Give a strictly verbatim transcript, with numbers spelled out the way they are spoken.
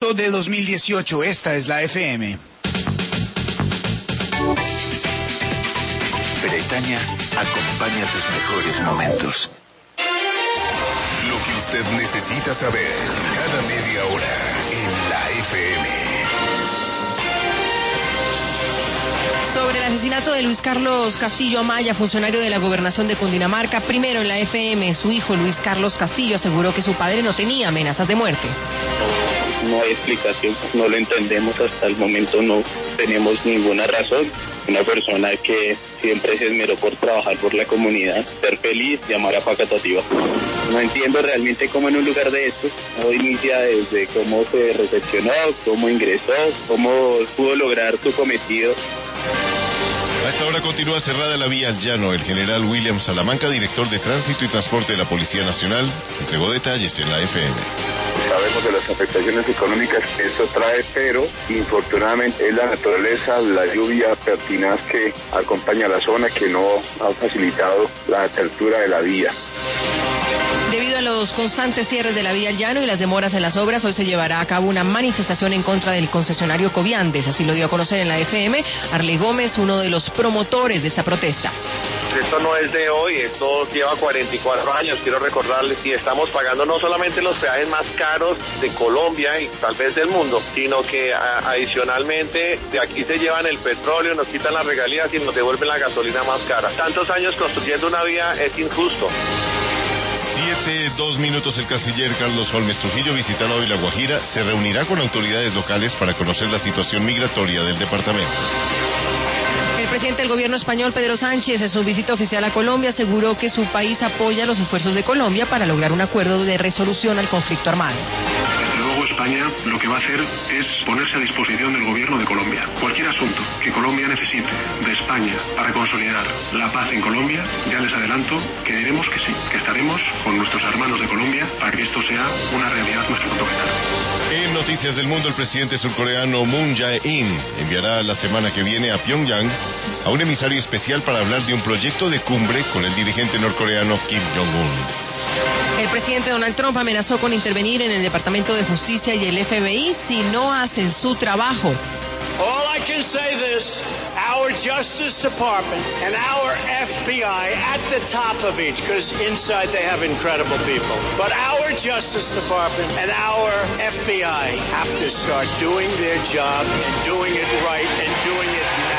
De dos mil dieciocho, esta es la F M. Bretaña acompaña tus mejores momentos. Lo que usted necesita saber cada media hora en la F M. Sobre el asesinato de Luis Carlos Castillo Amaya, funcionario de la Gobernación de Cundinamarca, primero en la F M, su hijo Luis Carlos Castillo aseguró que su padre no tenía amenazas de muerte. No hay explicación, no lo entendemos hasta el momento, no tenemos ninguna razón. Una persona que siempre se esmeró por trabajar por la comunidad, ser feliz, llamar a Facatativa. No entiendo realmente cómo en un lugar de estos, todo inicia desde cómo se recepcionó, cómo ingresó, cómo pudo lograr su cometido. A esta hora continúa cerrada la vía al llano. El general William Salamanca, director de Tránsito y Transporte de la Policía Nacional, entregó detalles en la F M. Sabemos de las afectaciones económicas que esto trae, pero infortunadamente es la naturaleza, la lluvia pertinaz que acompaña a la zona que no ha facilitado la apertura de la vía. Debido a los constantes cierres de la vía al llano y las demoras en las obras, hoy se llevará a cabo una manifestación en contra del concesionario Coviandes. Así lo dio a conocer en la F M Arley Gómez, uno de los promotores de esta protesta. Esto no es de hoy, esto lleva cuarenta y cuatro años, quiero recordarles, y estamos pagando no solamente los peajes más caros de Colombia y tal vez del mundo, sino que a, adicionalmente de aquí se llevan el petróleo, nos quitan las regalías y nos devuelven la gasolina más cara. Tantos años construyendo una vía es injusto. Siete, dos minutos. El canciller Carlos Holmes Trujillo visitará hoy La Guajira. Se reunirá con autoridades locales para conocer la situación migratoria del departamento. El presidente del gobierno español, Pedro Sánchez, en su visita oficial a Colombia, aseguró que su país apoya los esfuerzos de Colombia para lograr un acuerdo de resolución al conflicto armado. Desde luego España lo que va a hacer es ponerse a disposición del gobierno de Colombia. Cualquier asunto que Colombia necesite de España para consolidar la paz en Colombia, ya les adelanto que diremos que sí, que estaremos con nuestros hermanos de Colombia para que esto sea una realidad más pronto que tarde. En Noticias del Mundo, el presidente surcoreano Moon Jae-in enviará la semana que viene a Pyongyang a un emisario especial para hablar de un proyecto de cumbre con el dirigente norcoreano Kim Jong-un. El presidente Donald Trump amenazó con intervenir en el Departamento de Justicia y el F B I si no hacen su trabajo. All I can say this, our Justice Department and our F B I at the top of each, because inside they have incredible people, but our Justice Department and our F B I have to start doing their job and doing it right and doing it now.